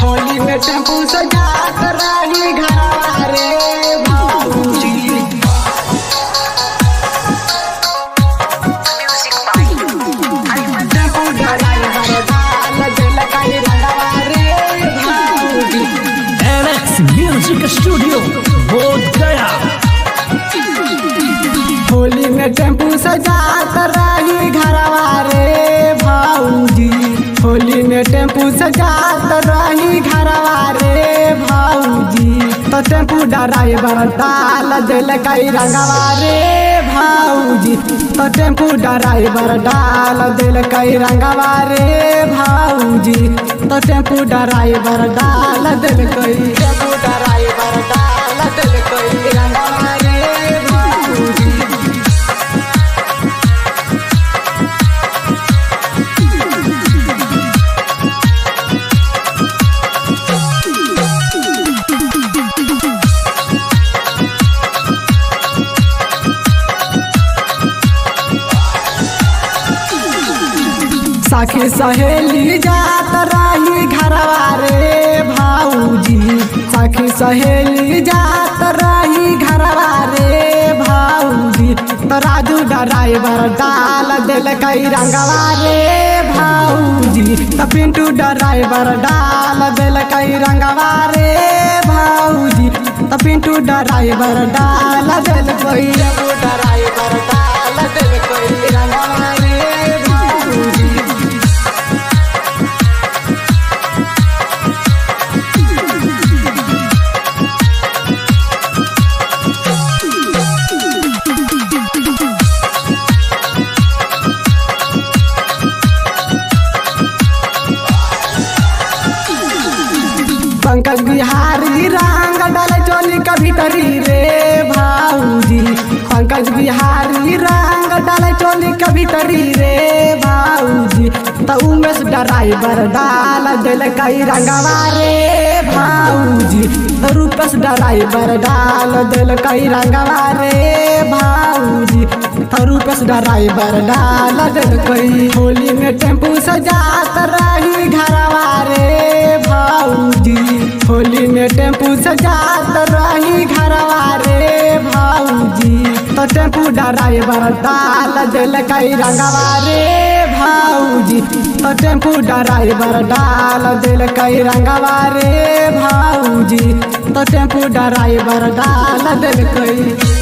होली में टेम्पू सजात रही घरवा रे भाऊजी। टेम्पू ड्राइवर डाल दिल कई रंगवा रे भाऊजी। NX म्यूजिक स्टूडियो बोध गया। होली में टेम्पू सजात रही घरवा रे भाऊजी। होली में टेम्पू सजात रही घरवा रे भाऊजी। तो टेम्पू ड्राइवर डाल दिल कई रंगवा रे भाऊजी। तो टेम्पू ड्राइवर डाल दिल कई रंगवा रे भाऊजी। तो टेम्पू ड्राइवर डाल दिल कई टेम्पू ड्राइवर डाल दिल कई रंगवा रे भाऊजी। सखी सहेली जात रही घरवा रे भाऊजी। सखी सहेली जात रही घरवा रे भाऊजी। तो राजू ड्राइवर डाल दिल कई रंगवा रे भाऊजी। तो पिंटू ड्राइवर डाल दिल कई रंगवा रे भाऊजी। तो पिंटू ड्राइवर डाल दिल कोई ड्राइवर डाल दिल कोई रंगवा रे भाऊजी। पंकज बिहारी रंग डाले चोली कभी तरी रे भाऊजी। पंकज बिहारी रंग डाले चोली कभी तरी रे भाऊजी। तो उमेश ड्राइवर डाल दिल कई रंगवा रे भाऊजी। तो रूपेश ड्राइवर डाल दिल कई रंगवा रे भाऊजी। तो रूपेश ड्राइवर डाल दिल कई। होली में टेम्पू सजात रही घरवा रे भाऊजी। होली में टेम्पू सजात रही घरवा रे भाऊजी। तो टेम्पू ड्राइवर डाल दिल कई रंगवा रे भाऊजी। तो टेम्पू ड्राइवर डाल दिल कई रंगवा रे भाऊजी। तो टेम्पू ड्राइवर डाल दिल कई